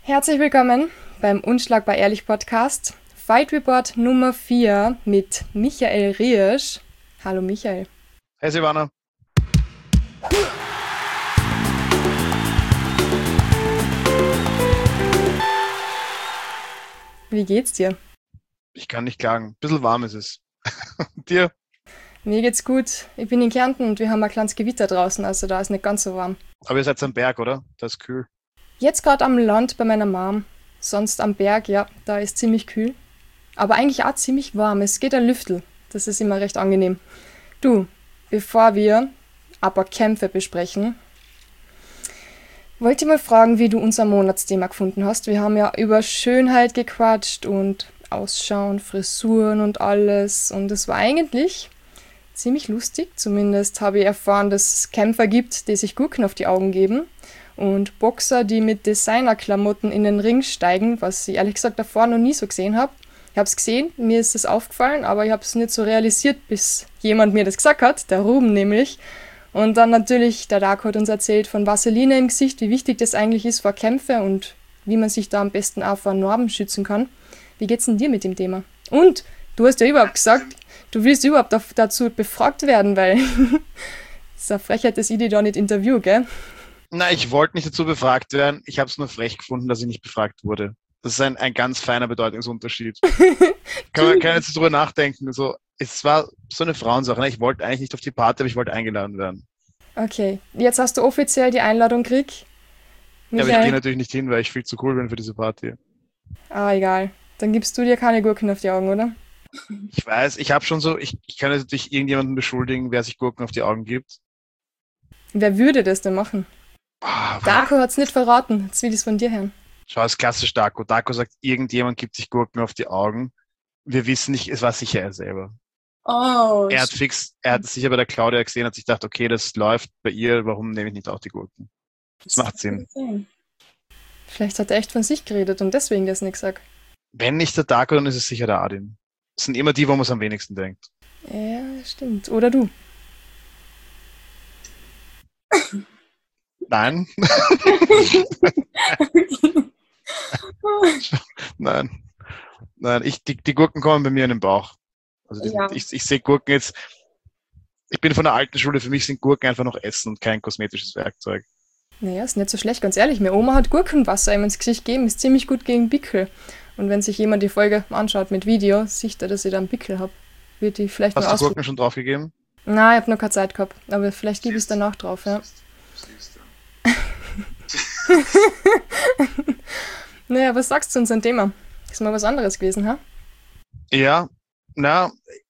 Herzlich willkommen beim Unschlagbar Ehrlich Podcast. Fight Report Nummer 4 mit Michael Riesch. Hallo Michael. Hey Silvana. Wie geht's dir? Ich kann nicht klagen. Ein bisschen warm ist es. Und dir? Mir geht's gut. Ich bin in Kärnten und wir haben ein kleines Gewitter draußen, also da ist nicht ganz so warm. Aber ihr seid am Berg, oder? Das ist kühl. Jetzt gerade am Land bei meiner Mom. Sonst am Berg, ja, da ist ziemlich kühl. Aber eigentlich auch ziemlich warm. Es geht ein Lüftel. Das ist immer recht angenehm. Du, bevor wir ein paar Kämpfe besprechen, wollte ich mal fragen, wie du unser Monatsthema gefunden hast. Wir haben ja über Schönheit gequatscht und Ausschauen, Frisuren und alles. Und es war eigentlich ziemlich lustig. Zumindest habe ich erfahren, dass es Kämpfer gibt, die sich Gurken auf die Augen geben. Und Boxer, die mit Designerklamotten in den Ring steigen, was ich ehrlich gesagt davor noch nie so gesehen habe. Ich habe es gesehen, mir ist es aufgefallen, aber ich habe es nicht so realisiert, bis jemand mir das gesagt hat, der Ruben nämlich. Und dann natürlich, der Darko hat uns erzählt von Vaseline im Gesicht, wie wichtig das eigentlich ist vor Kämpfe und wie man sich da am besten auch vor Narben schützen kann. Wie geht's denn dir mit dem Thema? Und du hast ja überhaupt gesagt, du willst überhaupt dazu befragt werden, weil das ist eine Frechheit, dass ich dich da nicht interview, gell? Na, ich wollte nicht dazu befragt werden. Ich habe es nur frech gefunden, dass ich nicht befragt wurde. Das ist ein ganz feiner Bedeutungsunterschied. Kann jetzt drüber nachdenken. So, es war so eine Frauensache. Ne? Ich wollte eigentlich nicht auf die Party, aber ich wollte eingeladen werden. Okay, jetzt hast du offiziell die Einladung gekriegt. Ja, aber ich gehe Michael, natürlich nicht hin, weil ich viel zu cool bin für diese Party. egal. Dann gibst du dir keine Gurken auf die Augen, oder? Ich weiß, ich habe schon so, ich kann jetzt natürlich irgendjemanden beschuldigen, wer sich Gurken auf die Augen gibt. Wer würde das denn machen? Ah, Darko hat's nicht verraten. Jetzt will ich's von dir hören. schau, es ist klassisch Darko. Darko sagt, irgendjemand gibt sich Gurken auf die Augen. Wir wissen nicht, es war sicher er selber. Oh, Er hat es sicher bei der Claudia gesehen, hat sich gedacht, okay, das läuft bei ihr, warum nehme ich nicht auch die Gurken? Das macht Sinn. Vielleicht hat er echt von sich geredet und deswegen das nicht gesagt. Wenn nicht der Darko, dann ist es sicher der Adin. Das sind immer die, wo man es am wenigsten denkt. Ja, stimmt. Oder du. Nein, nein, nein, die Gurken kommen bei mir in den Bauch. Also Ja. ich sehe Gurken jetzt, ich bin von der alten Schule, für mich sind Gurken einfach noch Essen und kein kosmetisches Werkzeug. Naja, ist nicht so schlecht, ganz ehrlich. Meine Oma hat Gurkenwasser ihm ins Gesicht gegeben, ist ziemlich gut gegen Pickel. Und wenn sich jemand die Folge anschaut mit Video, sieht er, dass ich da einen Pickel habe. Wird die vielleicht mal Hast du ausprobieren. Gurken schon draufgegeben? Na, ich habe noch keine Zeit gehabt. Aber vielleicht gebe ich es danach drauf, ja. Naja, was sagst du zu unserem Thema? Ist mal was anderes gewesen, ha? Ja, na,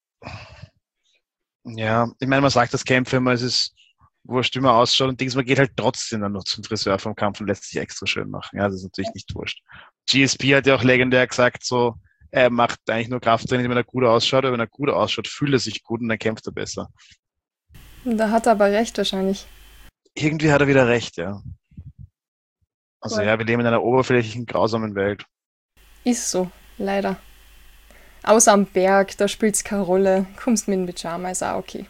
ja, ich meine, man sagt das Kämpfe immer, es ist wurscht, wie man ausschaut und Dings, man geht halt trotzdem dann noch zum Friseur vom Kampf und lässt sich extra schön machen. Ja, das ist natürlich nicht wurscht. GSP hat ja auch legendär gesagt, so, er macht eigentlich nur Krafttraining, wenn er gut ausschaut, aber wenn er gut ausschaut, fühlt er sich gut und dann kämpft er besser. Da hat er aber recht wahrscheinlich. Irgendwie hat er wieder recht, ja. Also Cool. ja, wir leben in einer oberflächlichen, grausamen Welt. Ist so, leider. Außer am Berg, da spielt's keine Rolle. Kommst mit dem Pyjama, ist auch okay.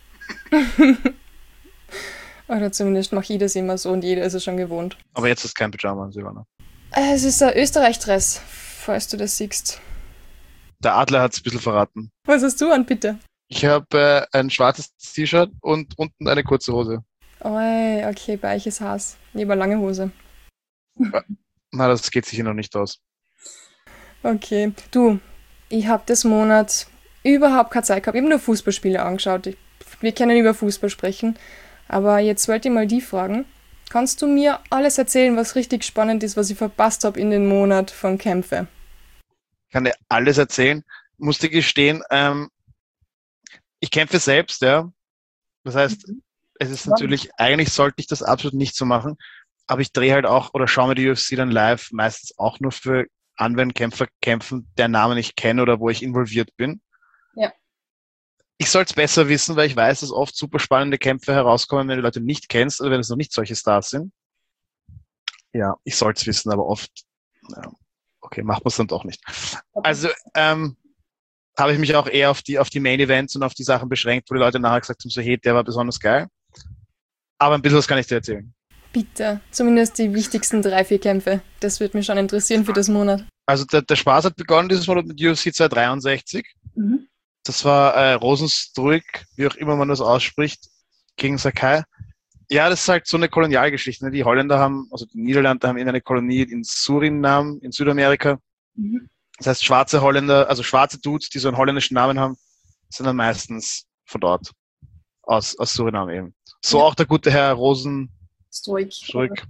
Oder zumindest mache ich das immer so und jeder ist es schon gewohnt. Aber jetzt ist kein Pyjama an, Silvana. Es ist ein Österreich-Dress, falls du das siehst. Der Adler hat es ein bisschen verraten. Was hast du an, bitte? Ich habe ein schwarzes T-Shirt und unten eine kurze Hose. Oi, okay, bei euch ist Haas. Lieber lange Hose. Na, das geht sicher noch nicht aus. Okay, du, ich habe das Monat überhaupt keine Zeit gehabt. Ich habe nur Fußballspiele angeschaut. Wir können über Fußball sprechen. Aber jetzt wollte ich mal die fragen. Kannst du mir alles erzählen, was richtig spannend ist, was ich verpasst habe in den Monat von Kämpfe? Ich kann dir alles erzählen. Musste gestehen, ich kämpfe selbst, ja. Das heißt, es ist natürlich, eigentlich sollte ich das absolut nicht so machen, aber ich drehe halt auch oder schaue mir die UFC dann live, meistens auch nur für an, wenn Kämpfer kämpfen, der Namen ich kenne oder wo ich involviert bin. Ja. Ich soll es besser wissen, weil ich weiß, dass oft super spannende Kämpfe herauskommen, wenn du Leute nicht kennst oder wenn es noch nicht solche Stars sind. Ja, ich soll es wissen, aber oft, ja, okay, macht man es dann doch nicht. Also, habe ich mich auch eher auf die Main Events und auf die Sachen beschränkt, wo die Leute nachher gesagt haben, so, hey, der war besonders geil. Aber ein bisschen was kann ich dir erzählen. Bitte. Zumindest die wichtigsten 3, 4 Kämpfe. Das würde mich schon interessieren für das Monat. Also der Spaß hat begonnen dieses Monat mit UFC 263. Mhm. Das war Rosenstruik, wie auch immer man das ausspricht, gegen Sakai. Ja, das ist halt so eine Kolonialgeschichte. Ne? Die Holländer haben, also die Niederlande haben eine Kolonie in Suriname, in Südamerika. Mhm. Das heißt, schwarze Holländer, also schwarze Dudes, die so einen holländischen Namen haben, sind dann meistens von dort, aus Suriname eben. So Ja. auch der gute Herr Rosenstruik, Rosenstruik.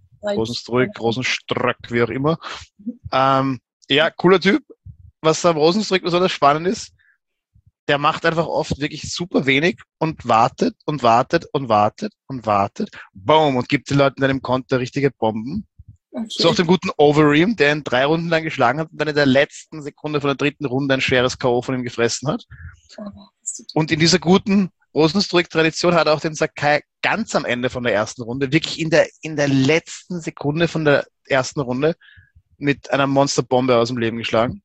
wie auch immer. Ja, cooler Typ. Was am Rosenstruik besonders spannend ist, der macht einfach oft wirklich super wenig und wartet und wartet und wartet und wartet. Boom, und gibt den Leuten dann im Konter richtige Bomben. Okay. So auch den guten Overeem, der ihn 3 Runden lang geschlagen hat und dann in der letzten Sekunde von der 3. Runde ein schweres K.O. von ihm gefressen hat. Und in dieser guten Rosenstruik-Tradition hat er auch den Sakai ganz am Ende von der ersten Runde, wirklich in der letzten Sekunde von der ersten Runde mit einer Monsterbombe aus dem Leben geschlagen.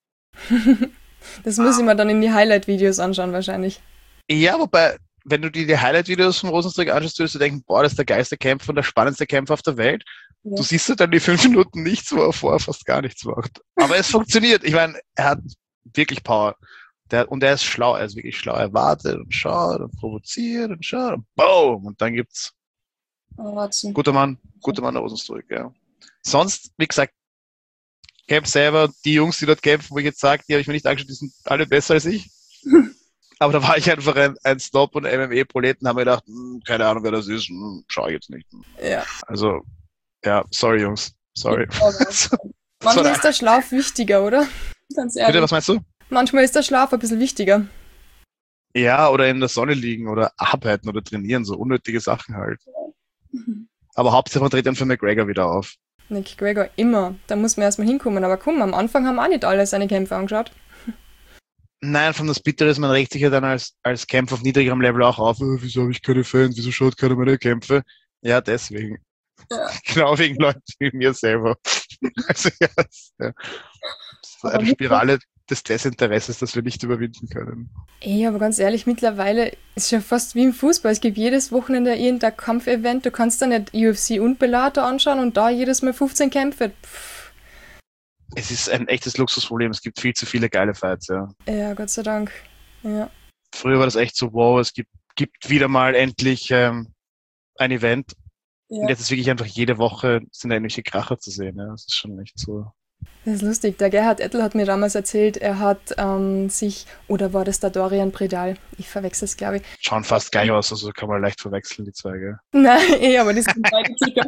Das muss ich mir dann in die Highlight-Videos anschauen wahrscheinlich. Ja, wobei, wenn du dir die Highlight-Videos vom Rosenstruik anschaust, würdest du denken, boah, das ist der geilste Kämpfer und der spannendste Kämpfer auf der Welt. Ja. Du siehst ja dann die 5 Minuten nichts, wo er vorher fast gar nichts macht. Aber es funktioniert. Ich meine, er hat wirklich Power. Und er ist schlau, er ist wirklich schlau. Er wartet und schaut und provoziert und schaut und boom! Und dann gibt's guter Mann, der Rosenstruik, ja. Sonst, wie gesagt, Camp selber, die Jungs, die dort kämpfen, wo ich jetzt sage, die habe ich mir nicht angeschaut, die sind alle besser als ich. Aber da war ich einfach ein Snob und MMA-Proleten, haben mir gedacht, keine Ahnung, wer das ist, schau ich jetzt nicht. Ja. Also, ja, sorry Jungs, sorry. Manchmal ist der Schlaf wichtiger, oder? Ganz ehrlich. Bitte, was meinst du? Manchmal ist der Schlaf ein bisschen wichtiger. Ja, oder in der Sonne liegen oder arbeiten oder trainieren, so unnötige Sachen halt. Aber Hauptsache man tritt dann für McGregor wieder auf. McGregor immer. Da muss man erstmal hinkommen. Aber komm, am Anfang haben auch nicht alle seine Kämpfe angeschaut. Nein, von das Bittere ist, man regt sich ja dann als Kämpfer auf niedrigerem Level auch auf. Wieso habe ich keine Fans? Wieso schaut keiner meine Kämpfe? Ja, deswegen. Ja. Genau wegen Leuten wie mir selber. Also ja, das ist eine Spirale des Desinteresses, das wir nicht überwinden können. Ey, aber ganz ehrlich, mittlerweile ist es ja fast wie im Fußball. Es gibt jedes Wochenende irgendein Kampfevent. Du kannst da nicht UFC und Bellator anschauen und da jedes Mal 15 Kämpfe. Pff. Es ist ein echtes Luxusproblem. Es gibt viel zu viele geile Fights, ja. Ja, Gott sei Dank. Ja. Früher war das echt so, wow, es gibt wieder mal endlich ein Event. Ja. Und jetzt ist wirklich einfach jede Woche sind da irgendwelche Kracher zu sehen. Ja. Das ist schon echt so. Das ist lustig. Der Gerhard Ettel hat mir damals erzählt, er hat sich, oder war das der Dorian Predal? Ich verwechsel es, glaube ich. Schauen fast gleich aus, also kann man leicht verwechseln, die zwei, gell? Nein, aber die sind beide Kicker.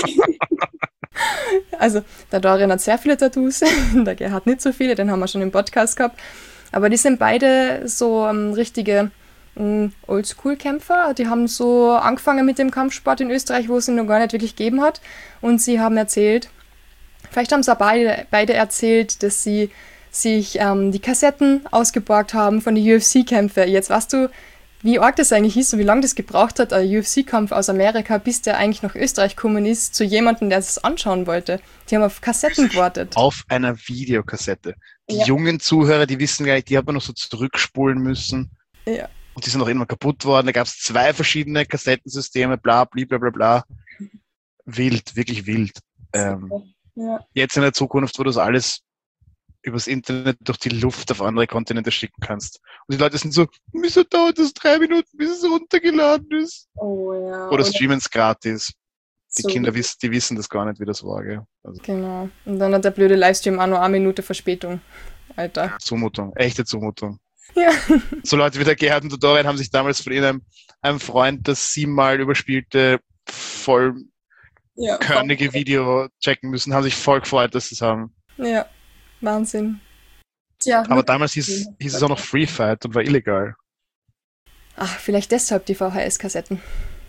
Also, der Dorian hat sehr viele Tattoos, der Gerhard nicht so viele, den haben wir schon im Podcast gehabt. Aber die sind beide so richtige Oldschool-Kämpfer. Die haben so angefangen mit dem Kampfsport in Österreich, wo es ihn noch gar nicht wirklich gegeben hat. Und sie haben erzählt, vielleicht haben es auch beide erzählt, dass sie sich die Kassetten ausgeborgt haben von den UFC-Kämpfen. Jetzt weißt du, wie arg das eigentlich ist und wie lange das gebraucht hat, ein UFC-Kampf aus Amerika, bis der eigentlich nach Österreich gekommen ist, zu jemandem, der es anschauen wollte. Die haben auf Kassetten gewartet. Auf einer Videokassette. Die jungen Zuhörer, die wissen gar nicht, die hat man noch so zurückspulen müssen. Ja. Und die sind auch immer kaputt worden. Da gab es 2 verschiedene Kassettensysteme, bla, bla, bla, bla. Wild, wirklich wild. Jetzt in der Zukunft, wo du das alles übers Internet durch die Luft auf andere Kontinente schicken kannst. Und die Leute sind so, wieso dauert das 3 Minuten, bis es runtergeladen ist? Oh ja. Oder streamen es gratis. Die Kinder wissen das gar nicht, wie das war. Gell? Also. Genau. Und dann hat der blöde Livestream auch noch 1 Minute Verspätung. Alter. Zumutung, echte Zumutung. Ja. So Leute wie der Gerhard und der Dorian haben sich damals von einem Freund das 7-mal überspielte, vollkörnige Video checken müssen, haben sich voll gefreut, dass sie es haben. Ja, Wahnsinn. Tja, aber damals hieß es auch noch Free Fight und war illegal. Ach, vielleicht deshalb die VHS-Kassetten.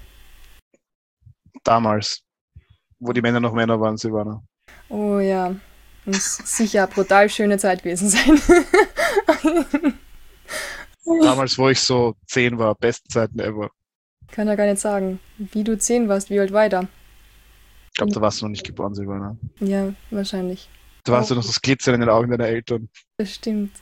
Damals, wo die Männer noch Männer waren, Silvana. Oh ja, muss sicher eine brutal schöne Zeit gewesen sein. Damals, wo ich so 10 war, besten Zeiten ever. Kann ja gar nicht sagen. Wie du 10 warst, wie alt war ich da? Ich glaube, da warst du noch nicht geboren, Silvana. Ja, wahrscheinlich. Da warst du noch das Glitzern in den Augen deiner Eltern. Das stimmt.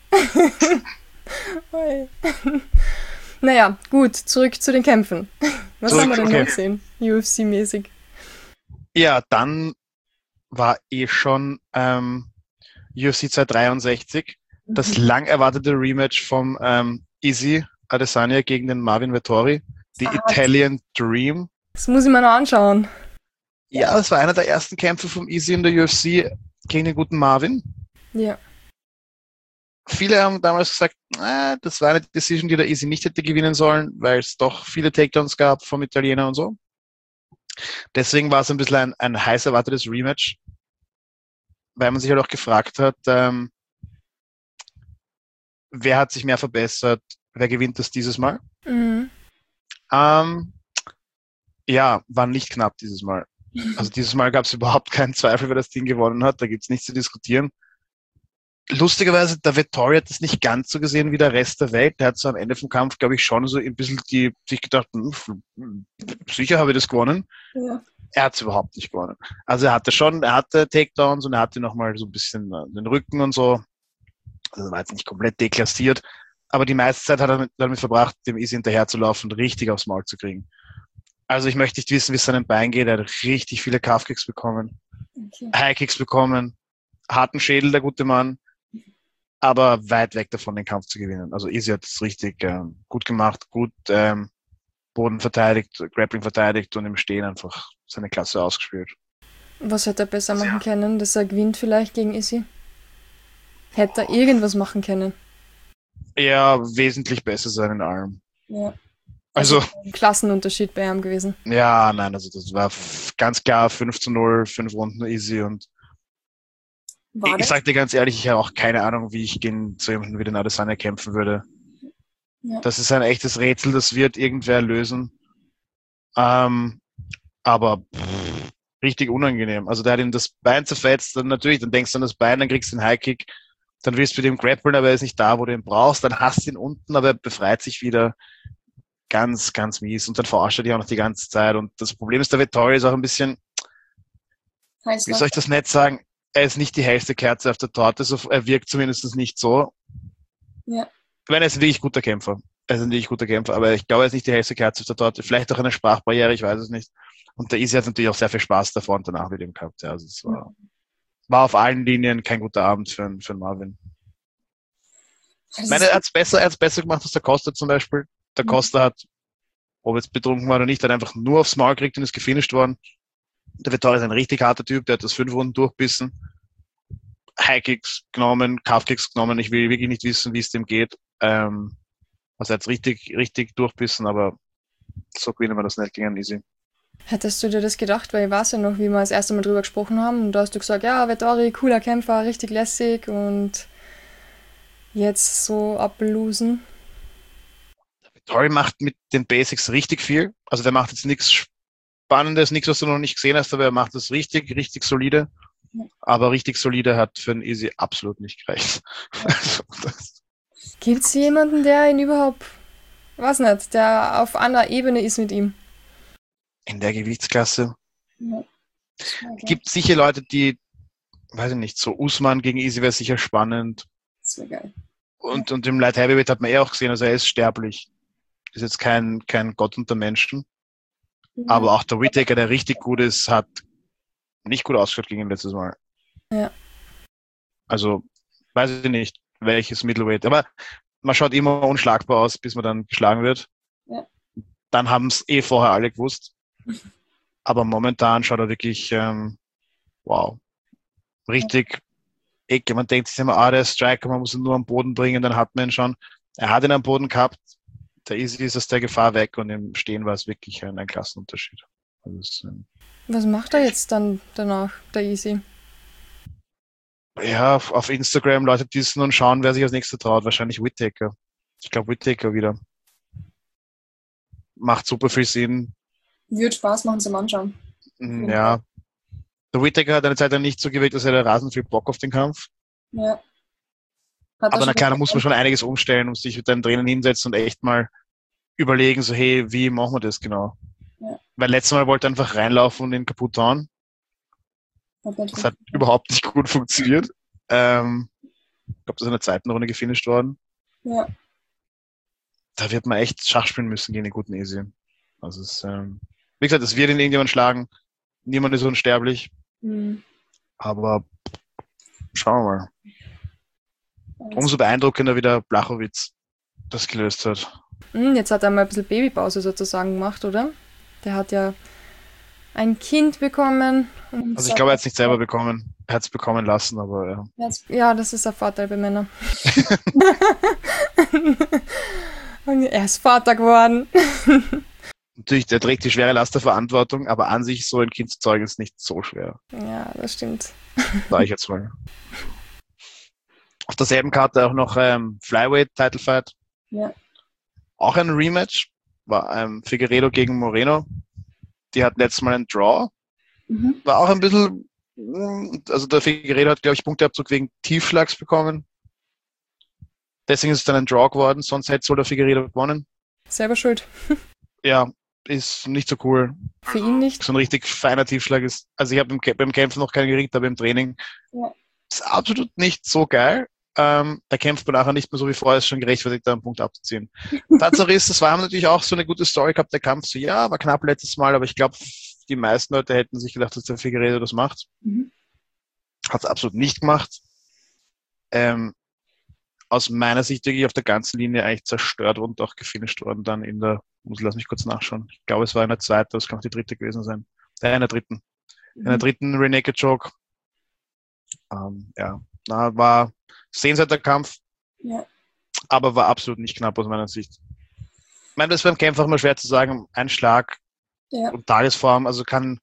Naja, gut, zurück zu den Kämpfen. Was haben wir denn noch gesehen, UFC-mäßig? Ja, dann war schon UFC 263, das lang erwartete Rematch vom Izzy Adesanya gegen den Marvin Vettori, The Ah, Italian Dream. das muss ich mir noch anschauen. Ja, das war einer der ersten Kämpfe vom Izzy in der UFC gegen den guten Marvin. Ja. Viele haben damals gesagt, das war eine Decision, die der Izzy nicht hätte gewinnen sollen, weil es doch viele Takedowns gab vom Italiener und so. Deswegen war es ein bisschen ein heiß erwartetes Rematch, weil man sich halt auch gefragt hat, wer hat sich mehr verbessert, wer gewinnt das dieses Mal? Mhm. Ähm, ja, war nicht knapp dieses Mal. Also dieses Mal gab es überhaupt keinen Zweifel, wer das Ding gewonnen hat. Da gibt es nichts zu diskutieren. Lustigerweise, der Vettori hat das nicht ganz so gesehen wie der Rest der Welt. Der hat so am Ende vom Kampf, glaube ich, schon so ein bisschen sich gedacht, sicher habe ich das gewonnen. Ja. Er hat es überhaupt nicht gewonnen. Also er hatte Takedowns und er hatte nochmal so ein bisschen den Rücken und so. Also war jetzt nicht komplett deklassiert. Aber die meiste Zeit hat er damit verbracht, dem Izzy hinterherzulaufen und richtig aufs Maul zu kriegen. Also ich möchte nicht wissen, wie es seinem Bein geht. Er hat richtig viele Calf-Kicks bekommen, Okay. High-Kicks bekommen, harten Schädel, der gute Mann, aber weit weg davon, den Kampf zu gewinnen. Also Izzy hat es richtig gut gemacht, gut Boden verteidigt, Grappling verteidigt und im Stehen einfach seine Klasse ausgespielt. Was hätte er besser Also machen ja, können, dass er gewinnt vielleicht gegen Izzy? Hätte er irgendwas machen können? eher wesentlich besser sein in allem. Ja. Also Also, ein Klassenunterschied bei ihm gewesen. ja, nein, also das war ganz klar 5-0, 5 Runden easy und War ich das? sag dir ganz ehrlich, ich habe auch keine Ahnung, wie ich gegen so jemanden wie den Adesanya kämpfen würde. Ja. Das ist ein echtes Rätsel, das wird irgendwer lösen. Ähm, aber richtig unangenehm. Also der hat ihm das Bein zerfetzt, dann natürlich, dann denkst du an das Bein, dann kriegst du den Highkick, dann willst du mit ihm grappeln, aber er ist nicht da, wo du ihn brauchst, dann hast du ihn unten, aber er befreit sich wieder. Ganz, ganz mies. Und dann verarscht er dich auch noch die ganze Zeit. Und das Problem ist, der Vettori ist auch ein bisschen, wie soll Heißler. ich das nett sagen? Er ist nicht die hellste Kerze auf der Torte, so, er wirkt zumindest nicht so. Ja. Ich meine, er ist ein wirklich guter Kämpfer. Er ist ein wirklich guter Kämpfer, aber ich glaube, er ist nicht die hellste Kerze auf der Torte. Vielleicht auch eine Sprachbarriere, ich weiß es nicht. Und der Easy hat natürlich auch sehr viel Spaß davor und danach mit ihm gehabt. Ja, also es war auf allen Linien kein guter Abend für Marvin. Ich Das meine, ist, er hat's besser gemacht als der Costa zum Beispiel. Der Costa hat, ob jetzt betrunken war oder nicht, hat einfach nur aufs Maul gekriegt und ist gefinisht worden. Der Vettori ist ein richtig harter Typ, der hat das 5 Runden durchbissen. High-Kicks genommen, Calf-Kicks genommen. Ich will wirklich nicht wissen, wie es dem geht. Also er hat richtig, richtig durchbissen, aber so gewinnen wir das nicht gegen Easy. hättest du dir das gedacht? Weil ich weiß ja noch, wie wir das erste Mal drüber gesprochen haben. Und da hast du gesagt, ja, Vettori, cooler Kämpfer, richtig lässig. Und jetzt so ablosen. Vettori macht mit den Basics richtig viel. Also der macht jetzt nichts Spannendes, nichts, was du noch nicht gesehen hast, aber er macht das richtig, richtig solide. Aber richtig solide hat für einen Easy absolut nicht gereicht. Also Gibt es jemanden, der ihn überhaupt, weiß nicht, der auf einer Ebene ist mit ihm? in der Gewichtsklasse Ja. gibt sicher Leute, die, weiß ich nicht, so Usman gegen Easy wäre sicher spannend. Das wäre geil. Und im Light Heavyweight hat man auch gesehen, also er ist sterblich. Ist jetzt kein Gott unter Menschen. Ja. Aber auch der Whittaker, der richtig gut ist, hat nicht gut ausgeschaut gegen ihn letztes Mal. Ja. Also, weiß ich nicht, welches Middleweight. Aber man schaut immer unschlagbar aus, bis man dann geschlagen wird. Ja. Dann haben es vorher alle gewusst. Aber momentan schaut er wirklich, wow, richtig ecke. Man denkt sich immer, der ist Striker, man muss ihn nur am Boden bringen, dann hat man ihn schon. Er hat ihn am Boden gehabt. Der Easy ist aus der Gefahr weg und im Stehen war es wirklich ein Klassenunterschied. Also es, Was macht er jetzt dann danach, der Easy? ja, auf Instagram Leute dissen und schauen, wer sich als nächster traut. Wahrscheinlich Whittaker. Ich glaube Whittaker wieder. Macht super viel Sinn. Wird Spaß machen zum Anschauen. Ja. Der Whittaker hat eine Zeit lang nicht so gewirkt, dass er da rasend viel Bock auf den Kampf. Ja. Hat er Aber na schon klar, da muss man schon einiges umstellen, muss sich mit deinen Trainern hinsetzen und echt mal überlegen, so hey, wie machen wir das genau? Ja. Weil letztes Mal wollte er einfach reinlaufen und ihn kaputt hauen. Das hat überhaupt nicht gut funktioniert. Ich glaube, das ist in der zweiten Runde gefinisht worden. Ja. Da wird man echt Schach spielen müssen gegen den guten Easy. Also es, wie gesagt, es wird ihn irgendjemand schlagen. niemand ist unsterblich, Mhm. aber schauen wir mal. Also, Umso beeindruckender, wie der Blachowitz das gelöst hat. Jetzt hat er mal ein bisschen Babypause sozusagen gemacht, oder? Der hat ja ein Kind bekommen. Und Also ich glaube, er hat es nicht selber bekommen. Er hat es bekommen lassen, aber ja. ja, das ist ein Vorteil bei Männern. Und er ist Vater geworden. Natürlich, der trägt die schwere Last der Verantwortung, aber an sich so ein Kind zu zeugen ist nicht so schwer. Ja, das stimmt. Sag ich jetzt mal. Auf derselben Karte auch noch Flyweight Title Fight. Ja. Auch ein Rematch. War Figueiredo gegen Moreno. Die hatten letztes Mal einen Draw. Mhm. War auch ein bisschen, also der Figueiredo hat, glaube ich, Punkteabzug wegen Tiefschlags bekommen. Deswegen ist es dann ein Draw geworden, sonst hätte wohl der Figueiredo gewonnen. Selber schuld. Ja, ist nicht so cool. Für ihn nicht. So ein richtig feiner Tiefschlag ist. Also ich habe beim Kämpfen noch keinen gekriegt, aber im Training Ja. ist absolut nicht so geil. Da kämpft man nachher nicht mehr so wie vorher, ist schon gerechtfertigt, da einen Punkt abzuziehen. Tatsache ist, das war natürlich auch so eine gute Story gehabt, der Kampf. So, ja, war knapp letztes Mal, aber ich glaube, die meisten Leute hätten sich gedacht, dass der Figueiredo das macht. Mhm. Hat es absolut nicht gemacht. Aus meiner Sicht wirklich auf der ganzen Linie eigentlich zerstört und auch gefinisht worden dann lass mich kurz nachschauen. Ich glaube, es war in der zweiten, das kann auch die dritte gewesen sein. In der dritten. In der dritten Rear Naked Choke. War sehenswerter Kampf, Ja. aber war absolut nicht knapp aus meiner Sicht. Ich meine, das ist beim Kämpfer immer schwer zu sagen. Ein Schlag Ja. und Tagesform, also kann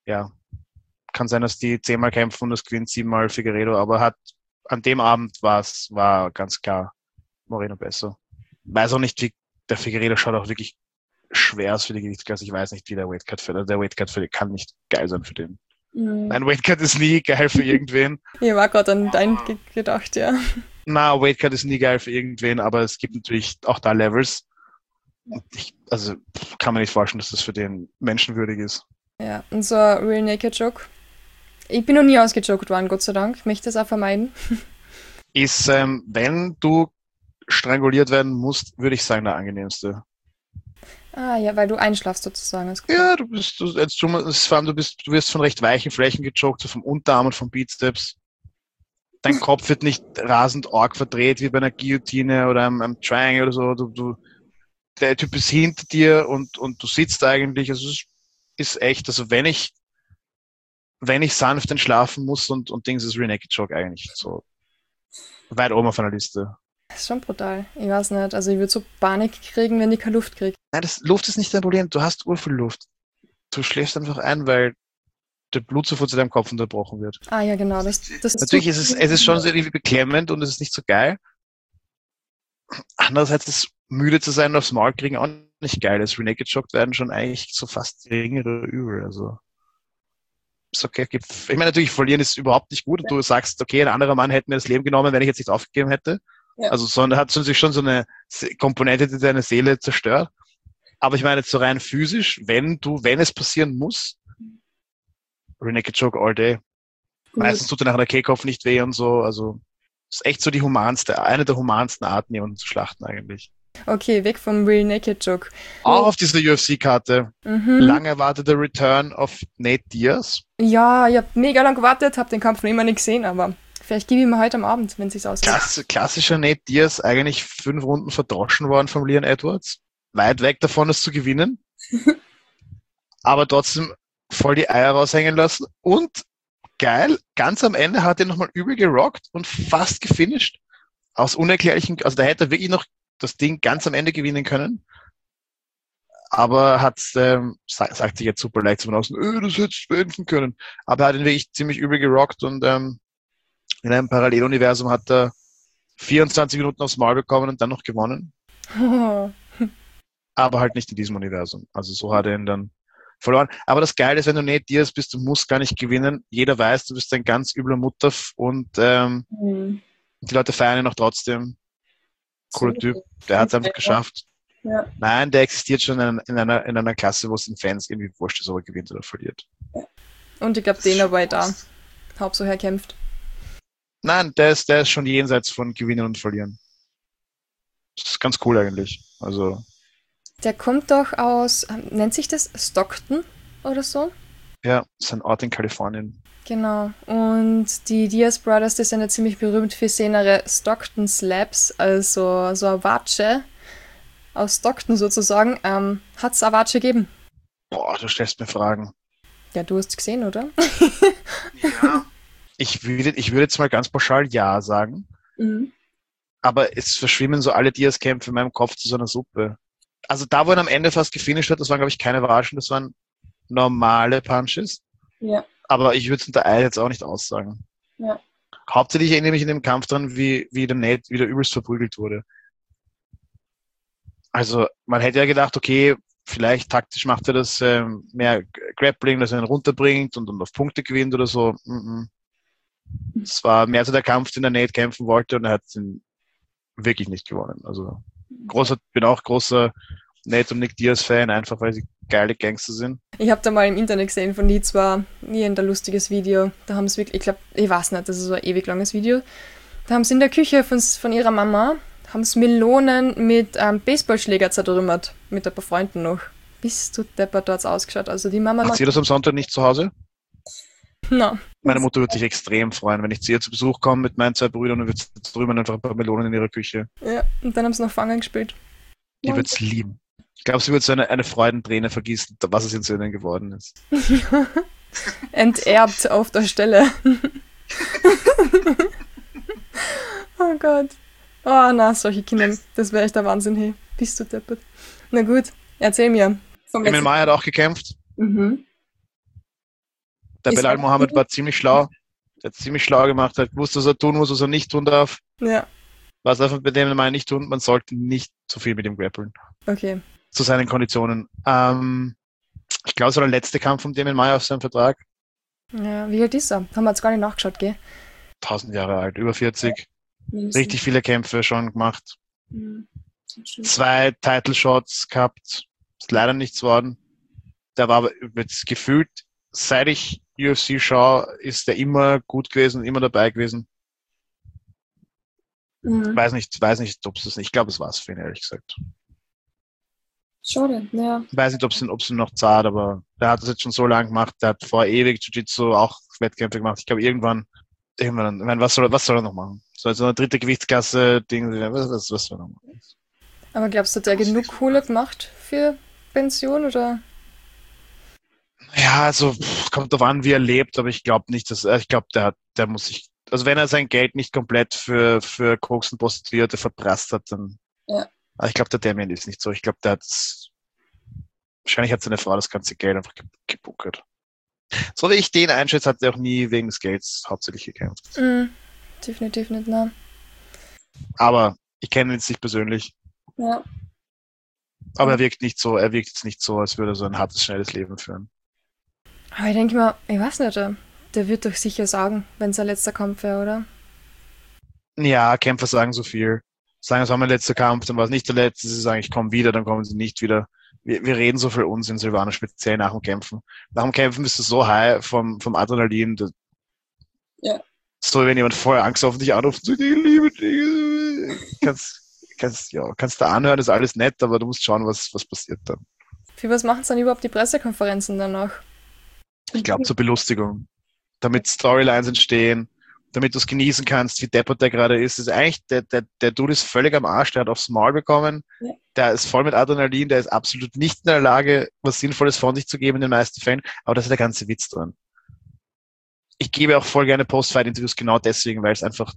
sein, dass die 10-mal kämpfen und das gewinnt 7-mal Figueiredo, aber an dem Abend war ganz klar Moreno besser. Weiß auch nicht, wie der Figueiredo schaut auch wirklich schwer aus für die Gewichtsklasse. Ich weiß nicht, wie der Weightcut für der Weightcut für den kann nicht geil sein für den. Mhm. Nein, Weightcut ist nie geil für irgendwen. Ich war gerade an deinen gedacht, ja. Na, Weightcut ist nie geil für irgendwen, aber es gibt natürlich auch da Levels. Und kann man nicht vorstellen, dass das für den menschenwürdig ist. Ja, und so ein Real Naked Joke. Ich bin noch nie ausgejoked worden, Gott sei Dank. Ich möchte das auch vermeiden. Ist, wenn du stranguliert werden musst, würde ich sagen, der angenehmste. Ah ja, weil du einschlafst sozusagen. Ja, du wirst von recht weichen Flächen gejoggt, so vom Unterarm und vom Bizeps. Dein Kopf wird nicht rasend arg verdreht wie bei einer Guillotine oder einem Triangle oder so. Der Typ ist hinter dir und du sitzt eigentlich. Also es ist echt, also wenn ich sanft entschlafen muss und Dings ist Rear Naked Choke eigentlich so weit oben auf einer Liste. Das ist schon brutal. Ich weiß nicht. Also ich würde so Panik kriegen, wenn ich keine Luft kriege. Nein, Luft ist nicht dein Problem. Du hast urviel Luft. Du schläfst einfach ein, weil der Blutzufuhr zu deinem Kopf unterbrochen wird. Ah ja, genau. Das Natürlich ist es schon sehr irgendwie beklemmend und es ist nicht so geil. Andererseits ist müde zu sein und aufs Maul kriegen auch nicht geil. Das Rear Naked Choke werden schon eigentlich so fast geringere Übel. Also ist okay. Ich meine, natürlich, verlieren ist überhaupt nicht gut und du sagst, okay, ein anderer Mann hätte mir das Leben genommen, wenn ich jetzt nicht aufgegeben hätte. Ja. Also sondern hat natürlich schon so eine Komponente, die deine Seele zerstört. Aber ich meine, so rein physisch, wenn es passieren muss, Rear Naked Choke all day. Meistens tut er nach einer K-Kopf nicht weh und so. Also ist echt so eine der humansten Arten, jemanden zu schlachten eigentlich. Okay, weg vom Real Naked Joke. Auch auf dieser UFC-Karte. Lang erwarteter Return of Nate Diaz. Ja, ich habe mega lang gewartet, habe den Kampf noch immer nicht gesehen, aber vielleicht gebe ich mir heute am Abend, wenn es sich ausgeht. Klassischer Nate Diaz, eigentlich 5 Runden verdroschen worden von Leon Edwards. Weit weg davon, es zu gewinnen. Aber trotzdem voll die Eier raushängen lassen. Und geil, ganz am Ende hat er nochmal übel gerockt und fast gefinisht. Aus unerklärlichen, also da hätte er wirklich noch das Ding ganz am Ende gewinnen können. Aber hat, sagt sich jetzt super leicht von außen, das hätte ich beenden können. Aber er hat ihn wirklich ziemlich übel gerockt und in einem Paralleluniversum hat er 24 Minuten aufs Maul bekommen und dann noch gewonnen. Aber halt nicht in diesem Universum. Also so hat er ihn dann verloren. Aber das Geile ist, wenn du Nate Diaz bist, du musst gar nicht gewinnen. Jeder weiß, du bist ein ganz übler Mutter und die Leute feiern ihn noch trotzdem. Cooler Typ. Der hat es einfach geschafft. Ja. Nein, der existiert schon in einer Klasse, wo es den Fans irgendwie wurscht ist, ob er gewinnt oder verliert. Und ich glaube, Dana White da Hauptsache er kämpft. Nein, der ist schon jenseits von Gewinnen und Verlieren. Das ist ganz cool eigentlich. Also. Der kommt doch aus, nennt sich das Stockton oder so? Ja, das ist ein Ort in Kalifornien. Genau. Und die Diaz Brothers, die sind ja ziemlich berühmt für ihre Stockton Slabs, also so eine Watsche aus Stockton sozusagen. Hat es eine Watsche gegeben? Boah, du stellst mir Fragen. Ja, du hast gesehen, oder? Ja. Ich würde jetzt mal ganz pauschal ja sagen, Mhm. aber es verschwimmen so alle Diaz-Kämpfe in meinem Kopf zu so einer Suppe. Also da, wo er am Ende fast gefinisht hat, das waren, glaube ich, keine Watschen, das waren normale Punches. Ja, Aber ich würde es unter Eid jetzt auch nicht aussagen. ja. Hauptsächlich erinnere ich mich in dem Kampf dran, wie der Nate wieder übelst verprügelt wurde. Also man hätte ja gedacht, okay, vielleicht taktisch macht er das mehr Grappling, dass er ihn runterbringt und auf Punkte gewinnt oder so. Es war mehr so der Kampf, den der Nate kämpfen wollte und er hat ihn wirklich nicht gewonnen. Also bin auch großer Nate und Nick Diaz-Fan, einfach weil sie geile Gangster sind. Ich habe da mal im Internet gesehen von die zwar ein lustiges Video. Da haben sie wirklich, ich glaube, ich weiß nicht, das ist so ein ewig langes Video. Da haben sie in der Küche von ihrer Mama haben sie Melonen mit Baseballschläger zertrümmert. Mit ein paar Freunden noch. Bist du deppert, da hat's ausgeschaut. Also die Mama Macht ihr das am Sonntag nicht zu Hause? na, Meine Mutter würde sich extrem freuen, wenn ich zu ihr zu Besuch komme mit meinen zwei Brüdern und wir drüben einfach ein paar Melonen in ihrer Küche. ja, und dann haben sie noch Fangen gespielt. Die wird es lieben. Ich glaube, sie wird so eine Freudenträne vergießen, was es in Söhnen geworden ist. Enterbt auf der Stelle. Oh Gott. Oh na, solche Kinder, das wäre echt der Wahnsinn, hey. Bist du deppert. Na gut, erzähl mir. Emil Mayer hat auch gekämpft. Mhm. Der Ist Belal er- Mohammed war ziemlich schlau. Er hat ziemlich schlau gemacht, hat gewusst, was er tun muss, was er nicht tun darf. Ja, Was er bei dem Mayer nicht tun, man sollte nicht zu viel mit ihm grappeln. okay. Zu seinen Konditionen. Ich glaube, es war der letzte Kampf von Damien Mayer auf seinem Vertrag. Ja, wie alt ist er? Haben wir jetzt gar nicht nachgeschaut, gell? 1000 Jahre alt, über 40. Mindestens. Richtig viele Kämpfe schon gemacht. Mhm. 2 Title Shots gehabt. Ist leider nichts worden. Der war aber jetzt gefühlt, seit ich UFC schaue, ist der immer gut gewesen, immer dabei gewesen. Mhm. Weiß nicht, ob es das nicht. Ich glaube, es war es für ihn, ehrlich gesagt. Schade, ja. Weiß nicht, ob es ihn noch zahlt, aber der hat das jetzt schon so lange gemacht. Der hat vor ewig Jiu-Jitsu auch Wettkämpfe gemacht. Ich glaube, irgendwann, ich meine, was soll er noch machen? So eine dritte Gewichtsklasse, Ding, was soll er noch machen? Aber glaubst du, hat er genug Kohle gemacht für Pension oder? Ja, also kommt drauf an, wie er lebt, aber ich glaube nicht, ich glaube, der muss sich, also wenn er sein Geld nicht komplett für Koks und Prostituierte verprasst hat, dann, Ja. aber ich glaube, der Damien ist nicht so. Ich glaube, wahrscheinlich hat seine Frau das ganze Geld einfach gebuckert. So wie ich den einschätze, hat er auch nie wegen des Gelds hauptsächlich gekämpft. Mhm. Definitiv nicht, nein. Aber ich kenne ihn jetzt nicht persönlich. Ja. Aber er wirkt jetzt nicht so, als würde er so ein hartes, schnelles Leben führen. Aber ich denke mal, ich weiß nicht, der wird doch sicher sagen, wenn es sein letzter Kampf wäre, oder? Ja, Kämpfer sagen so viel. Sagen, es war mein letzter Kampf, dann war es nicht der letzte. Sie sagen, ich komme wieder, dann kommen sie nicht wieder. Wir reden so viel Unsinn, Silvana, speziell nach dem Kämpfen. Nach dem Kämpfen bist du so high vom Adrenalin. Ja. So, wenn jemand vorher Angst auf dich anruft und sagt, ich liebe dich. Kannst da anhören, ist alles nett, aber du musst schauen, was passiert dann. Für was machen sie dann überhaupt die Pressekonferenzen danach? Ich glaube, zur Belustigung. Damit Storylines entstehen, damit du es genießen kannst, wie deppert der gerade ist. Das ist eigentlich, der Dude ist völlig am Arsch, der hat aufs Maul bekommen. Ja. Der ist voll mit Adrenalin, der ist absolut nicht in der Lage, was Sinnvolles von sich zu geben in den meisten Fällen. Aber das ist der ganze Witz dran. Ich gebe auch voll gerne Post-Fight-Interviews genau deswegen, weil es einfach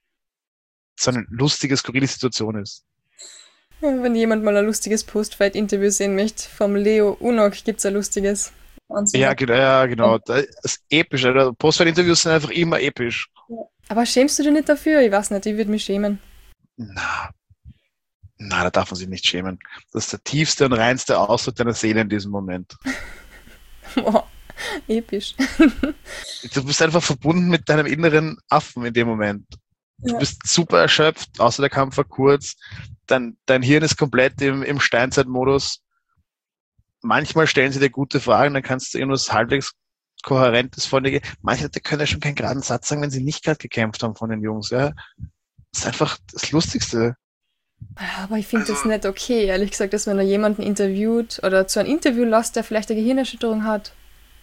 so eine lustige, skurrile Situation ist. Ja, wenn jemand mal ein lustiges Post-Fight-Interview sehen möchte, vom Leo Unok gibt es ein lustiges. Wahnsinn. Ja, genau. Das ist episch. Alter. Post-Fight-Interviews sind einfach immer episch. Aber schämst du dich nicht dafür? Ich weiß nicht, ich würde mich schämen. Na, da darf man sich nicht schämen. Das ist der tiefste und reinste Ausdruck deiner Seele in diesem Moment. Boah, episch. Du bist einfach verbunden mit deinem inneren Affen in dem Moment. Du Ja. bist super erschöpft, außer der Kampf war kurz. Dein Hirn ist komplett im Steinzeitmodus. Manchmal stellen sie dir gute Fragen, dann kannst du irgendwas halbwegs Kohärentes von dir geben. Manche Leute können ja schon keinen geraden Satz sagen, wenn sie nicht gerade gekämpft haben von den Jungs. Ja. Das ist einfach das Lustigste. Aber ich finde das nicht okay, ehrlich gesagt, dass man da jemanden interviewt oder zu einem Interview lässt, der vielleicht eine Gehirnerschütterung hat.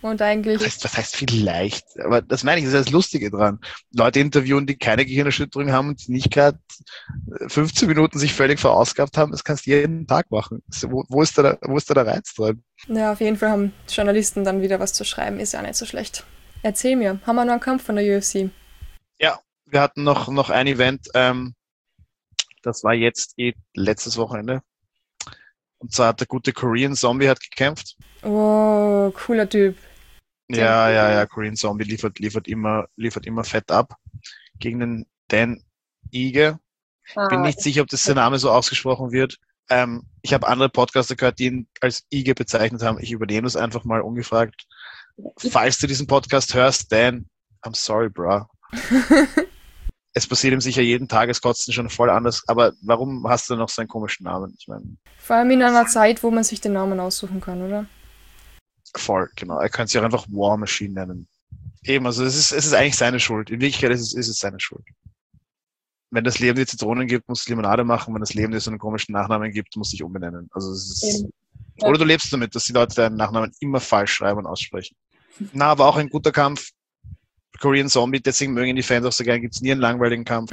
Und eigentlich, Was heißt vielleicht? Aber das meine ich, das ist das Lustige dran. Leute interviewen, die keine Gehirnerschütterung haben und die nicht gerade 15 Minuten sich völlig verausgabt haben, das kannst du jeden Tag machen. Wo ist da der Reiz dran? ja, auf jeden Fall haben Journalisten dann wieder was zu schreiben, ist ja nicht so schlecht. Erzähl mir, haben wir noch einen Kampf von der UFC? Ja, wir hatten noch ein Event, das war jetzt letztes Wochenende. Und zwar hat der gute Korean Zombie hat gekämpft. Oh, cooler Typ. Ja, Korean Zombie liefert immer fett ab gegen den Dan Ige. Ich bin nicht sicher, ob das der Name so ausgesprochen wird. Ich habe andere Podcaster gehört, die ihn als Ige bezeichnet haben. Ich übernehme das einfach mal ungefragt. Falls du diesen Podcast hörst, Dan, I'm sorry, bro. Es passiert ihm sicher jeden Tag, es kotzt ihn schon voll anders. Aber warum hast du noch so einen komischen Namen? Ich meine, Vor allem in einer Zeit, wo man sich den Namen aussuchen kann, oder? voll, genau. Er könnte sich auch einfach War Machine nennen. Eben, also es ist eigentlich seine Schuld. In Wirklichkeit ist es seine Schuld. Wenn das Leben dir Zitronen gibt, musst du Limonade machen. Wenn das Leben dir so einen komischen Nachnamen gibt, musst du dich umbenennen. Also es ist, oder du lebst damit, dass die Leute deinen Nachnamen immer falsch schreiben und aussprechen. Na, aber auch ein guter Kampf. Korean Zombie, deswegen mögen die Fans auch so gerne. Gibt es nie einen langweiligen Kampf.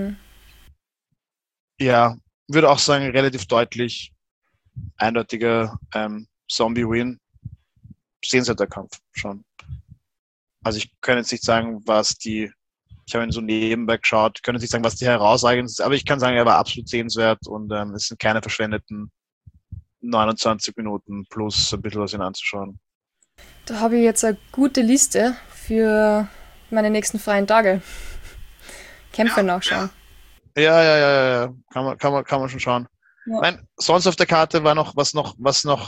Ja, würde auch sagen, relativ deutlich eindeutiger Zombie-Win. Sehenswerter Kampf schon. Also ich kann jetzt nicht sagen, ich habe ihn so nebenbei geschaut, kann jetzt nicht sagen, was die herausragend ist, aber ich kann sagen, er war absolut sehenswert und es sind keine verschwendeten 29 Minuten plus ein bisschen was ihn anzuschauen. Da habe ich jetzt eine gute Liste für meine nächsten freien Tage. Kämpfe nachschauen. Ja. Kann man schon schauen. Ja. Nein, sonst auf der Karte war noch was noch,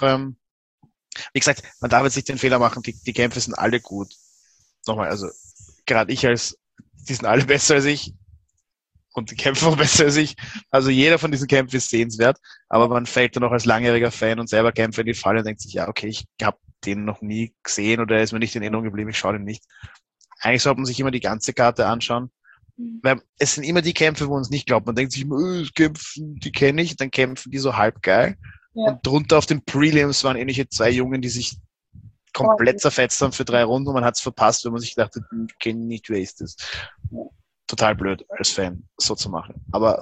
wie gesagt, man darf jetzt nicht den Fehler machen, die Kämpfe sind alle gut. Nochmal, also gerade die sind alle besser als ich und die Kämpfe auch besser als ich. Also jeder von diesen Kämpfen ist sehenswert, aber man fällt dann auch als langjähriger Fan und selber Kämpfer in die Falle und denkt sich, ja, okay, ich habe den noch nie gesehen oder er ist mir nicht in Erinnerung geblieben, ich schaue den nicht. Eigentlich sollte man sich immer die ganze Karte anschauen, weil es sind immer die Kämpfe, wo man es nicht glaubt. Man denkt sich immer, Kämpfen, die kenne ich, dann kämpfen die so halb geil. Ja. Und drunter auf den Prelims waren ähnliche zwei Jungen, die sich komplett zerfetzt haben für 3 Runden und man hat es verpasst, wenn man sich dachte, ich kenne nicht, wer ist das. Total blöd als Fan, so zu machen. Aber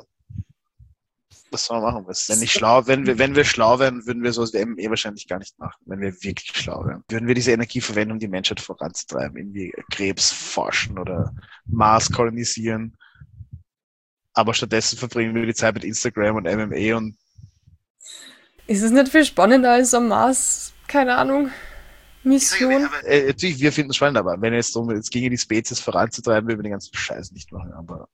was soll man machen? Wenn wir schlau wären, würden wir sowas wie MMA wahrscheinlich gar nicht machen, wenn wir wirklich schlau wären. Würden wir diese Energie verwenden, um die Menschheit voranzutreiben, irgendwie Krebs forschen oder Mars kolonisieren. Aber stattdessen verbringen wir die Zeit mit Instagram und MMA und Ist es nicht viel spannender als am Mars? Keine Ahnung. Mission? natürlich, wir finden es spannend, aber wenn es darum geht, gegen die Spezies voranzutreiben, würden wir den ganzen Scheiß nicht machen. Aber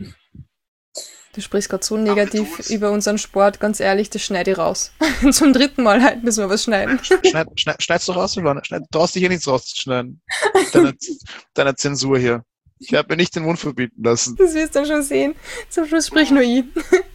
Du sprichst gerade so negativ über unseren Sport, ganz ehrlich, das schneide ich raus. Zum 3. Mal halt müssen wir was schneiden. Schneid's doch raus, Silvana. Traust dich hier nichts rauszuschneiden. Deiner Zensur hier. Ich werde mir nicht den Mund verbieten lassen. Das wirst du dann schon sehen. Zum Schluss sprich nur ich.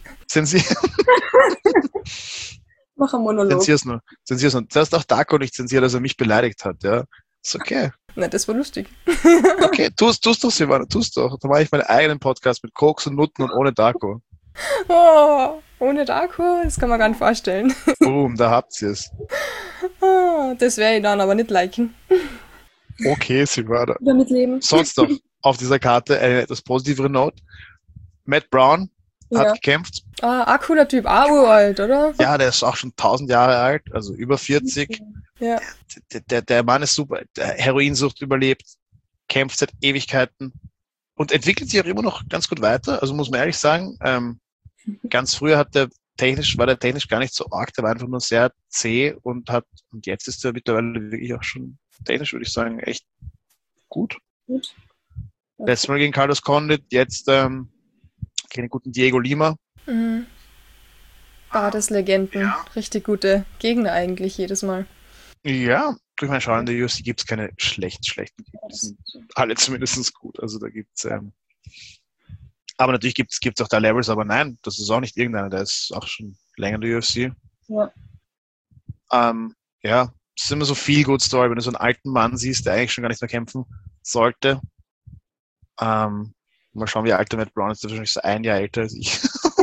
Mach einen Monolog. Zensier's nur. Du hast auch Darko nicht zensiert, dass er mich beleidigt hat, ja. Ist okay. Nein, das war lustig. Okay, tust doch, Silvana, tust doch. Da mache ich meinen eigenen Podcast mit Koks und Nutten und ohne Darko. Oh, ohne Darko? Das kann man gar nicht vorstellen. Boom, da habt ihr es. Oh, das werde ich dann aber nicht liken. Okay, Silvana. Damit leben. Sonst noch auf dieser Karte eine etwas positivere Note. Matt Brown hat gekämpft. Ah, cooler Typ. Uralt, oder? Ja, der ist auch schon 1000 Jahre alt, also über 40. Ja. Der Mann ist super. Der Heroinsucht überlebt, kämpft seit Ewigkeiten und entwickelt sich auch immer noch ganz gut weiter. Also muss man ehrlich sagen, ganz früher war der technisch gar nicht so arg, der war einfach nur sehr zäh und jetzt ist er mittlerweile wirklich auch schon technisch, würde ich sagen, echt gut. Letztes Mal gegen Carlos Condit, jetzt gegen den guten Diego Lima. Mhm. Bades-Legenden. Ja. Richtig gute Gegner eigentlich jedes Mal. Ja, durch mein Schauen in der UFC gibt es keine schlechten Gegner. Die sind alle zumindest gut. Also da gibt's aber natürlich gibt's auch da Levels, aber nein, das ist auch nicht irgendeiner, der ist auch schon länger in der UFC. Ja. Ja, es ist immer so viel Good Story, wenn du so einen alten Mann siehst, der eigentlich schon gar nicht mehr kämpfen sollte. Mal schauen, wie alt der Matt Brown ist, der ist wahrscheinlich so 1 Jahr älter als ich.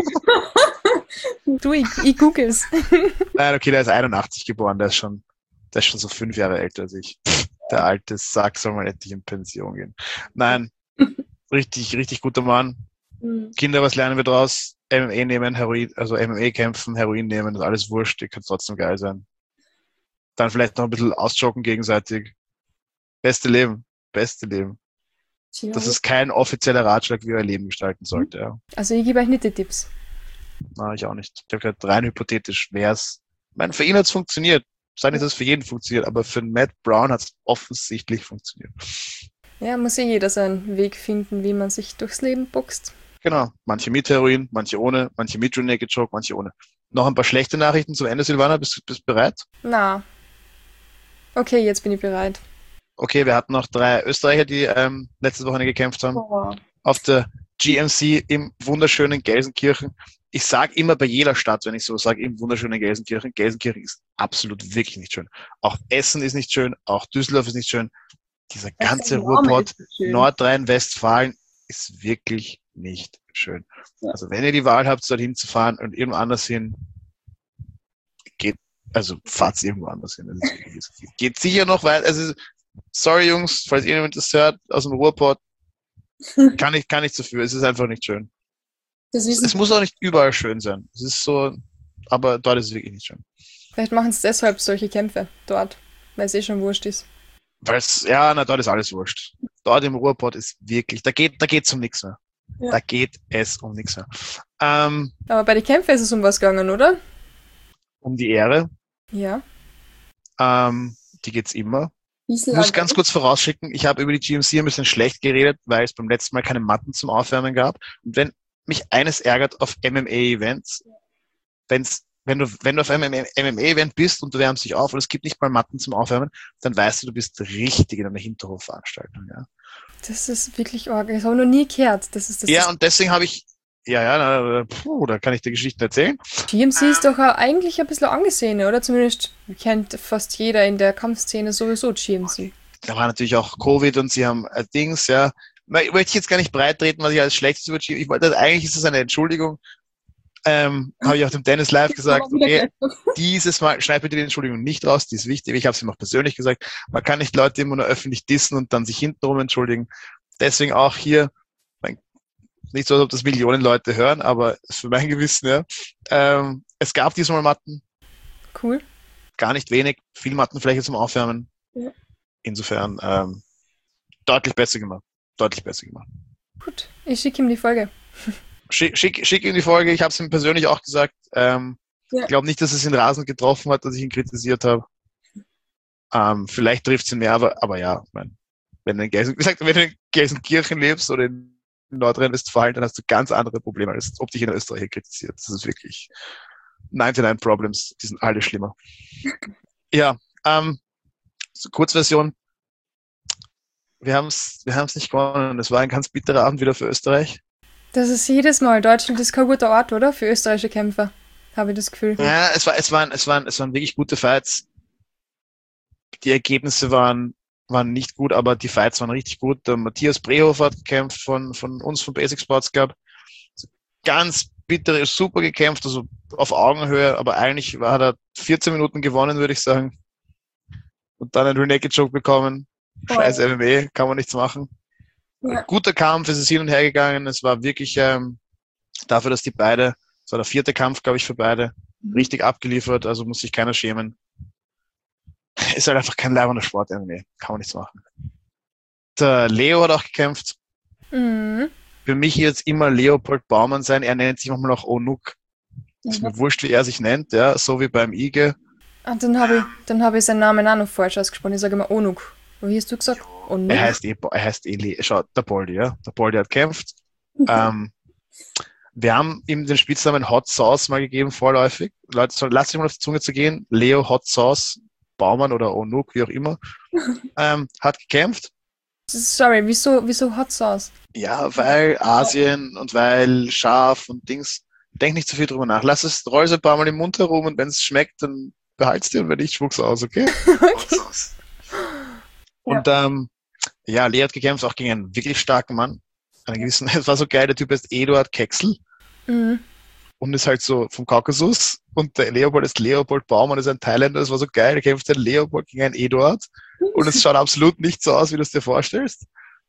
Du, ich googles. Nein, okay, der ist 81 geboren, der ist schon so 5 Jahre älter als ich. Der alte Sack soll mal endlich in Pension gehen. Nein, richtig, richtig guter Mann. Kinder, was lernen wir draus? MMA nehmen, Heroin, also MMA kämpfen, Heroin nehmen, das ist alles wurscht, die kann trotzdem geil sein. Dann vielleicht noch ein bisschen ausjoggen gegenseitig. Beste Leben, beste Leben. Das ist kein offizieller Ratschlag, wie ihr Leben gestalten sollte. Ja. Also ich gebe euch nicht die Tipps. Na, ich auch nicht. Ich habe gesagt, rein hypothetisch wäre es. Ich meine, für ihn hat es funktioniert. Sei nicht, dass es für jeden funktioniert, aber für Matt Brown hat es offensichtlich funktioniert. Ja, muss ja jeder seinen Weg finden, wie man sich durchs Leben boxt. Genau. Manche mit Heroin, manche ohne, manche mit Rear Naked Choke, manche ohne. Noch ein paar schlechte Nachrichten zum Ende, Silvana. Bist du bereit? Na. Okay, jetzt bin ich bereit. Okay, wir hatten noch 3 Österreicher, die letzte Woche gekämpft haben. Oh. Auf der GMC im wunderschönen Gelsenkirchen. Ich sage immer bei jeder Stadt, wenn ich so sage, im wunderschönen Gelsenkirchen. Gelsenkirchen ist absolut wirklich nicht schön. Auch Essen ist nicht schön, auch Düsseldorf ist nicht schön. Dieser ganze Ruhrpott, Nordrhein-Westfalen ist wirklich nicht schön. Ja. Also wenn ihr die Wahl habt, dorthin zu fahren und irgendwo anders hin, fahrt irgendwo anders hin. Geht sicher noch weit. Also, sorry Jungs, falls jemand das hört aus dem Ruhrpott, kann ich dafür. Es ist einfach nicht schön. Es muss auch nicht überall schön sein. Es ist so, aber dort ist es wirklich nicht schön. Vielleicht machen sie deshalb solche Kämpfe dort, weil es schon wurscht ist. Dort ist alles wurscht. Dort im Ruhrpott ist wirklich, da geht's um nichts mehr. Ja. Da geht es um nichts mehr. Aber bei den Kämpfen ist es um was gegangen, oder? Um die Ehre. Ja. Die geht's immer. Ich Ich muss ganz kurz vorausschicken, ich habe über die GMC ein bisschen schlecht geredet, weil es beim letzten Mal keine Matten zum Aufwärmen gab. Und wenn mich eines ärgert auf MMA-Events, wenn du auf einem MMA-Event bist und du wärmst dich auf und es gibt nicht mal Matten zum Aufwärmen, dann weißt du bist richtig in einer Hinterhofveranstaltung. Ja. Das ist wirklich arg. Das habe ich noch nie gehört. Und deswegen habe ich, da kann ich dir Geschichten erzählen. GMC ist doch auch eigentlich ein bisschen angesehen, oder? Zumindest kennt fast jeder in der Kampfszene sowieso GMC. Da war natürlich auch Covid und sie haben Dings, ja. Ich möchte jetzt gar nicht breit treten, was ich als Schlechtes über GMC, eigentlich ist es eine Entschuldigung. Habe ich auch dem Dennis live gesagt, okay, dieses Mal schneid bitte die Entschuldigung nicht raus, die ist wichtig. Ich habe es ihm auch persönlich gesagt. Man kann nicht Leute immer nur öffentlich dissen und dann sich hintenrum entschuldigen. Deswegen auch hier, nicht so, als ob das Millionen Leute hören, aber für mein Gewissen, ja. Es gab diesmal Matten. Cool. Gar nicht wenig, viel Mattenfläche zum Aufwärmen. Ja. Insofern deutlich besser gemacht. Gut, ich schicke ihm die Folge. Schick ihm die Folge, ich habe es ihm persönlich auch gesagt. Ich glaube nicht, dass es ihn rasend getroffen hat, dass ich ihn kritisiert habe. Vielleicht trifft es ihn mehr, aber ja, ich mein, wenn du in Gelsenkirchen lebst oder in Nordrhein-Westfalen, dann hast du ganz andere Probleme, als ob dich in Österreich kritisiert. Das ist wirklich 99 Problems, die sind alle schlimmer. Ja, so Kurzversion. Wir haben es nicht gewonnen. Es war ein ganz bitterer Abend wieder für Österreich. Das ist jedes Mal. Deutschland ist kein guter Ort, oder? Für österreichische Kämpfer. Habe ich das Gefühl. Ja, es waren wirklich gute Fights. Die Ergebnisse waren nicht gut, aber die Fights waren richtig gut. Der Matthias Brehofer hat gekämpft von uns, von Basic Sports Club. Ganz bitter, super gekämpft, also auf Augenhöhe, aber eigentlich hat er 14 Minuten gewonnen, würde ich sagen. Und dann einen Rear Naked Choke bekommen. Scheiß MMA, kann man nichts machen. Ja. Guter Kampf, es ist hin und her gegangen. Es war wirklich dafür, dass es war der 4. Kampf, glaube ich, für beide, richtig abgeliefert, also muss sich keiner schämen. Ist halt einfach kein leibender Sport, MMA. Kann man nichts machen. Der Leo hat auch gekämpft. Mhm. Für mich jetzt immer Leopold Baumann sein. Er nennt sich manchmal auch Onuk. Ist mir wurscht, wie er sich nennt, ja, so wie beim Ige. Ah, dann habe ich seinen Namen auch noch falsch ausgesprochen. Ich sage immer Onuk. Wie hast du gesagt? Onuk? Er heißt Schau, der Boldi, ja. Der Boldi hat gekämpft. Wir haben ihm den Spitznamen Hot Sauce mal gegeben, vorläufig. Leute, lasst sich mal auf die Zunge zu gehen. Leo Hot Sauce Baumann oder Onuk, wie auch immer, hat gekämpft. Sorry, wieso Hot Sauce? Ja, weil Asien und weil scharf und Dings. Denk nicht zu viel drüber nach. Roll es ein paar Mal im Mund herum und wenn es schmeckt, dann behalt's dir und wenn nicht, schmuck's aus, okay? Okay. Und Leo hat gekämpft, auch gegen einen wirklich starken Mann. Es war so geil, der Typ heißt Eduard Kecksel. Mhm. Und ist halt so vom Kaukasus. Und der Leopold ist Leopold Baumann, ist ein Thailänder, das war so geil. Da kämpft ein Leopold gegen einen Eduard. Und es schaut absolut nicht so aus, wie du es dir vorstellst.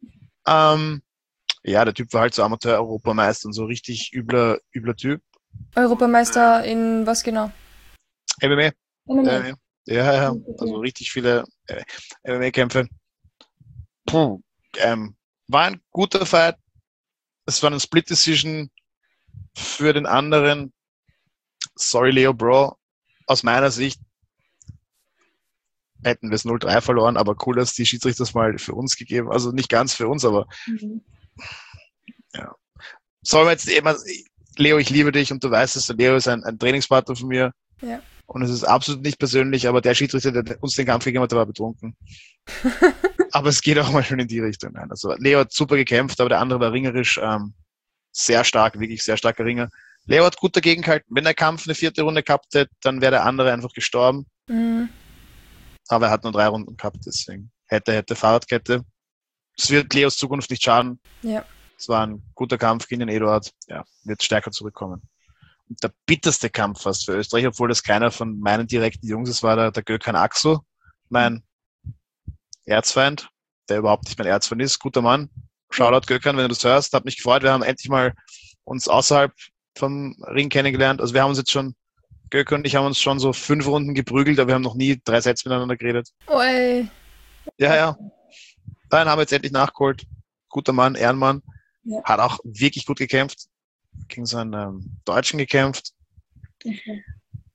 Ja, der Typ war halt so Amateur-Europameister und so richtig übler Typ. Europameister in was genau? MMA. MMA. Ja. Also richtig viele MMA-Kämpfe. Puh. War ein guter Fight. Es war eine Split-Decision für den anderen. Sorry, Leo Bro. Aus meiner Sicht hätten wir es 0-3 verloren, aber cool, dass die Schiedsrichter das mal für uns gegeben. Also nicht ganz für uns, aber ja. Sollen wir jetzt immer, Leo, ich liebe dich und du weißt es, Leo ist ein Trainingspartner von mir. Ja. Und es ist absolut nicht persönlich, aber der Schiedsrichter, der uns den Kampf gegeben hat, der war betrunken. Aber es geht auch mal schon in die Richtung. Nein, also Leo hat super gekämpft, aber der andere war ringerisch sehr stark, wirklich sehr starker Ringer. Leo hat gut dagegen gehalten. Wenn der Kampf eine 4. Runde gehabt hätte, dann wäre der andere einfach gestorben. Mhm. Aber er hat nur 3 Runden gehabt, deswegen hätte Fahrradkette. Es wird Leos Zukunft nicht schaden. Ja. Es war ein guter Kampf gegen den Eduard. Ja, wird stärker zurückkommen. Und der bitterste Kampf fast für Österreich, obwohl das keiner von meinen direkten Jungs ist, war der Gökhan Aksu, mein Erzfeind, der überhaupt nicht mein Erzfeind ist. Guter Mann. Shoutout Gökhan, wenn du das hörst. Hat mich gefreut. Wir haben endlich mal uns außerhalb vom Ring kennengelernt. Also wir haben uns jetzt schon, Gökhan und ich haben uns schon so 5 Runden geprügelt, aber wir haben noch nie 3 Sätze miteinander geredet. Oi. Ja. Dann haben wir jetzt endlich nachgeholt. Guter Mann, Ehrenmann. Ja. Hat auch wirklich gut gekämpft. Gegen so einen Deutschen gekämpft. Okay.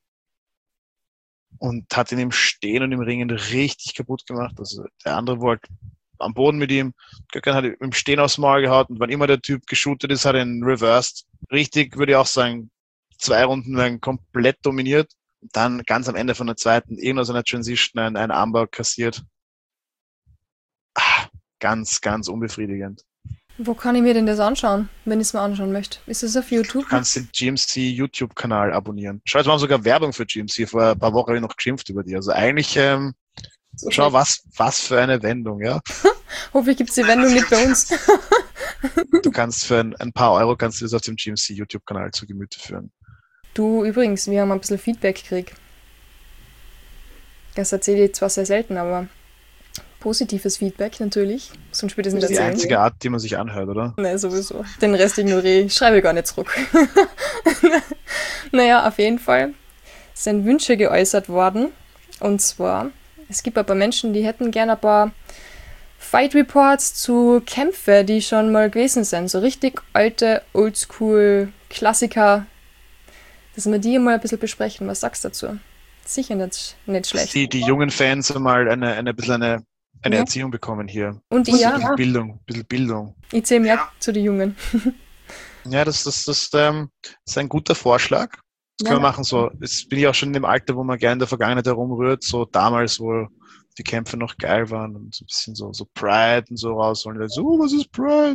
Und hat ihn im Stehen und im Ringen richtig kaputt gemacht. Also der andere wollte am Boden mit ihm. Gökhan hat ihm im Stehen aufs Maul gehauen und wann immer der Typ geshootet ist, hat er ihn reversed. Richtig, würde ich auch sagen, 2 Runden lang komplett dominiert. Und dann ganz am Ende von der zweiten, irgendwas in der Transition, ein Armbar kassiert. Ganz, ganz unbefriedigend. Wo kann ich mir denn das anschauen, wenn ich es mir anschauen möchte? Ist das auf YouTube? Du kannst den GMC YouTube-Kanal abonnieren. Schau, jetzt machen wir sogar Werbung für GMC. Vor ein paar Wochen habe ich noch geschimpft über die. Also eigentlich, So schau, was für eine Wendung, ja. Hoffentlich gibt es die Wendung nicht bei uns. Du kannst für ein paar Euro kannst du das auf dem GMC YouTube-Kanal zu Gemüte führen. Du, übrigens, wir haben ein bisschen Feedback gekriegt. Das erzähle ich zwar sehr selten, aber positives Feedback natürlich. Sonst würde ich es nicht Das ist die erzählen. einzige Art, die man sich anhört, oder? Nein, sowieso. Den Rest ignoriere ich. Schreibe gar nicht zurück. Naja, auf jeden Fall sind Wünsche geäußert worden. Und zwar, es gibt ein paar Menschen, die hätten gerne ein paar Fight Reports zu Kämpfen, die schon mal gewesen sind. So richtig alte, oldschool Klassiker. Dass wir die mal ein bisschen besprechen. Was sagst du dazu? Sicher nicht Dass schlecht. die jungen Fans mal eine bisschen eine Ja. Erziehung bekommen hier. Und Ein ja, bisschen Bildung. ich zähle mehr zu den Jungen. Ja, das ist ein guter Vorschlag. Das können wir machen. So, jetzt bin ich auch schon in dem Alter, wo man gerne in der Vergangenheit herumrührt. So damals, wo die Kämpfe noch geil waren und so ein bisschen so Pride und so rausholen. So, was ist Pride?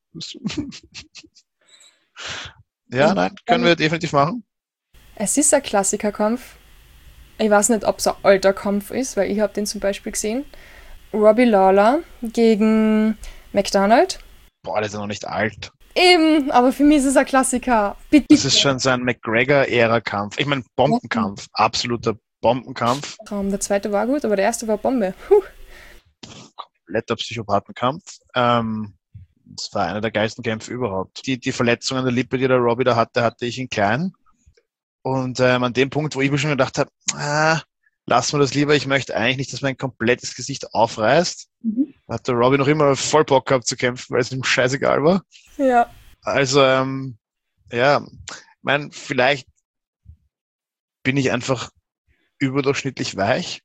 Ja, nein, können wir definitiv machen. Es ist ein Klassikerkampf. Ich weiß nicht, ob es ein alter Kampf ist, weil ich habe den zum Beispiel gesehen. Robbie Lawler gegen McDonald. Boah, der ist ja noch nicht alt. Eben, aber für mich ist es ein Klassiker. Bitte. Das ist schon so ein McGregor-Ära-Kampf. Ich meine, Bombenkampf. Absoluter Bombenkampf. Der zweite war gut, aber der erste war Bombe. Puh. Kompletter Psychopathenkampf. Das war einer der geilsten Kämpfe überhaupt. Die Verletzung an der Lippe, die der Robbie da hatte ich in klein. Und an dem Punkt, wo ich mir schon gedacht habe, lass mir das lieber, ich möchte eigentlich nicht, dass mein komplettes Gesicht aufreißt. Hat der Robbie noch immer voll Bock gehabt zu kämpfen, weil es ihm scheißegal war. Ja. Also, ja, ich meine, vielleicht bin ich einfach überdurchschnittlich weich.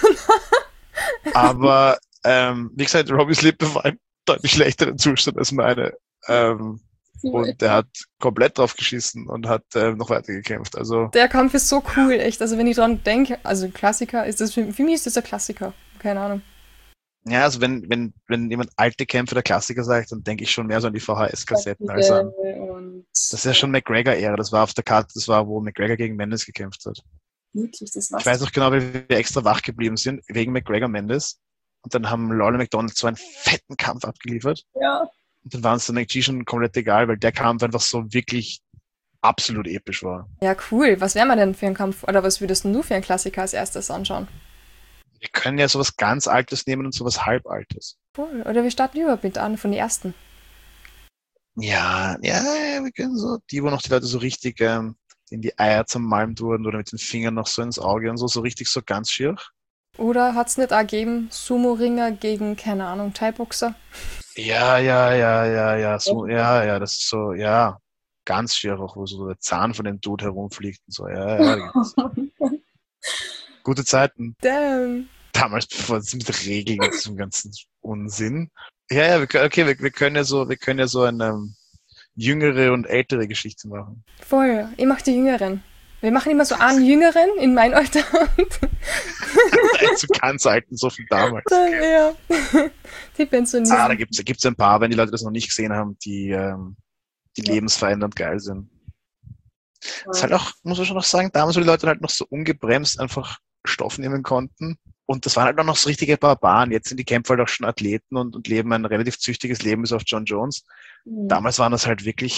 Aber, wie gesagt, Robbies Lippe war im deutlich schlechteren Zustand als meine. Und der hat komplett drauf geschissen und hat noch weiter gekämpft. Also, Der Kampf ist so cool, echt. Also wenn ich dran denke, also Klassiker, ist das für mich ist das ein Klassiker. Keine Ahnung. ja, also wenn jemand alte Kämpfe der Klassiker sagt, dann denke ich schon mehr so an die VHS-Kassetten als an. Das ist ja schon McGregor-Ära. Das war auf der Karte, das war, wo McGregor gegen Mendes gekämpft hat. Wirklich, das war's. Ich weiß noch genau, wie wir extra wach geblieben sind, wegen McGregor Mendes. Und dann haben Lawler McDonald so einen fetten Kampf abgeliefert. Ja. Und dann war uns der McG schon komplett egal, weil der Kampf einfach so wirklich absolut episch war. Ja, cool. Was wäre man denn für einen Kampf? Oder was würdest denn du für einen Klassiker als erstes anschauen? Wir können ja sowas ganz Altes nehmen und sowas Halbaltes. Cool. Oder wir starten überhaupt mit an von den ersten. Ja, ja, ja, wir können so, die, wo noch die Leute so richtig in die Eier zermalmt wurden oder mit den Fingern noch so ins Auge und so, so richtig so ganz schier. Oder hat es nicht auch gegeben, Sumo-Ringer gegen, keine Ahnung, Thai-Boxer? Ja, so, ja, das ist so, ja, ganz schier auch, wo so der Zahn von dem Dude herumfliegt und so, ja, da gibt's gute Zeiten. Damn. Damals, bevor es mit Regeln und diesem ganzen Unsinn. Ja, wir können ja so eine jüngere und ältere Geschichte machen. Voll. Ich mach die Jüngeren. Wir machen immer so einen Jüngeren in mein Alter. Zu ganz alten, so von damals. Dann, ja. Die Pensionisten. Da gibt's ein paar, wenn die Leute das noch nicht gesehen haben, die lebensverändernd geil sind. Das ist halt auch, muss man schon noch sagen, damals, wo die Leute halt noch so ungebremst einfach Stoff nehmen konnten. Und das waren halt auch noch so richtige Barbaren. Jetzt sind die Kämpfer halt auch schon Athleten und leben ein relativ züchtiges Leben bis auf John Jones. Damals waren das halt wirklich,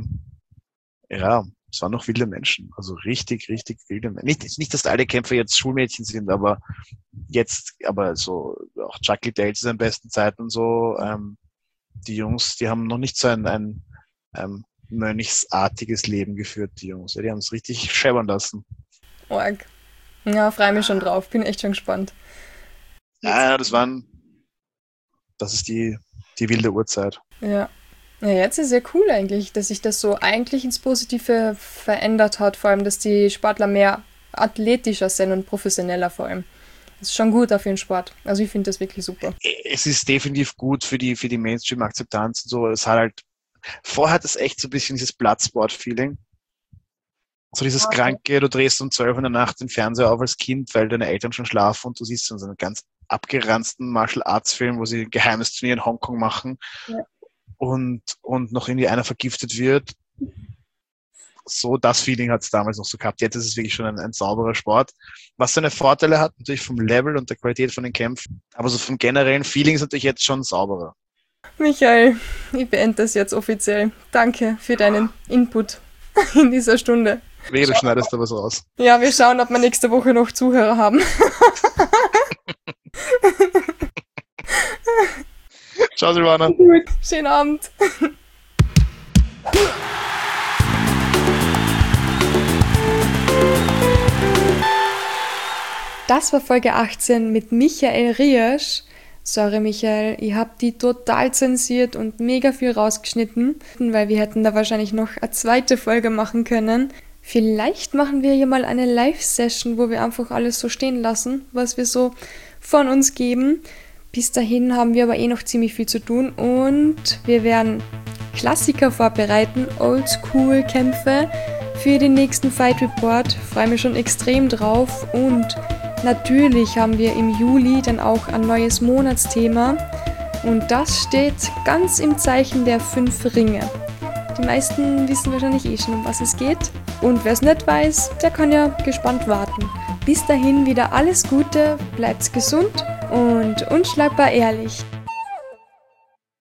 es waren noch wilde Menschen. Also richtig, richtig wilde Menschen. Nicht, dass alle Kämpfer jetzt Schulmädchen sind, aber so, auch Chuck Liddell zu seinen besten Zeiten und so, die Jungs, die haben noch nicht so ein mönchsartiges Leben geführt, die Jungs. Ja, die haben es richtig scheppern lassen. Org. Ja, freue mich schon drauf. Bin echt schon gespannt. Ja, das ist die wilde Uhrzeit. Ja. Ja, jetzt ist ja cool eigentlich, dass sich das so eigentlich ins Positive verändert hat. Vor allem, dass die Sportler mehr athletischer sind und professioneller vor allem. Das ist schon gut auf den Sport. Also ich finde das wirklich super. Es ist definitiv gut für die Mainstream-Akzeptanz und so. Es hat halt, vorher hat es echt so ein bisschen dieses Bloodsport-Feeling. So dieses Kranke, du drehst um 12 in der Nacht den Fernseher auf als Kind, weil deine Eltern schon schlafen und du siehst so einen ganz abgeranzten Martial-Arts-Film, wo sie ein geheimes Turnier in Hongkong machen und noch irgendwie einer vergiftet wird. So, das Feeling hat es damals noch so gehabt. Jetzt ist es wirklich schon ein sauberer Sport. Was seine Vorteile hat, natürlich vom Level und der Qualität von den Kämpfen, aber so vom generellen Feeling ist natürlich jetzt schon sauberer. Michael, ich beende das jetzt offiziell. Danke für deinen Input in dieser Stunde. Wehe, du schneidest da was raus. Ja, wir schauen, ob wir nächste Woche noch Zuhörer haben. Ciao, Silvana. Schönen Abend. Das war Folge 18 mit Michael Riesch. Sorry Michael, ich habe die total zensiert und mega viel rausgeschnitten, weil wir hätten da wahrscheinlich noch eine zweite Folge machen können. Vielleicht machen wir hier mal eine Live-Session, wo wir einfach alles so stehen lassen, was wir so von uns geben. Bis dahin haben wir aber noch ziemlich viel zu tun und wir werden Klassiker vorbereiten, Oldschool-Kämpfe für den nächsten Fight Report. Freue mich schon extrem drauf und natürlich haben wir im Juli dann auch ein neues Monatsthema und das steht ganz im Zeichen der 5 Ringe. Die meisten wissen wahrscheinlich schon, um was es geht. Und wer es nicht weiß, der kann ja gespannt warten. Bis dahin wieder alles Gute, bleibt gesund und unschlagbar ehrlich.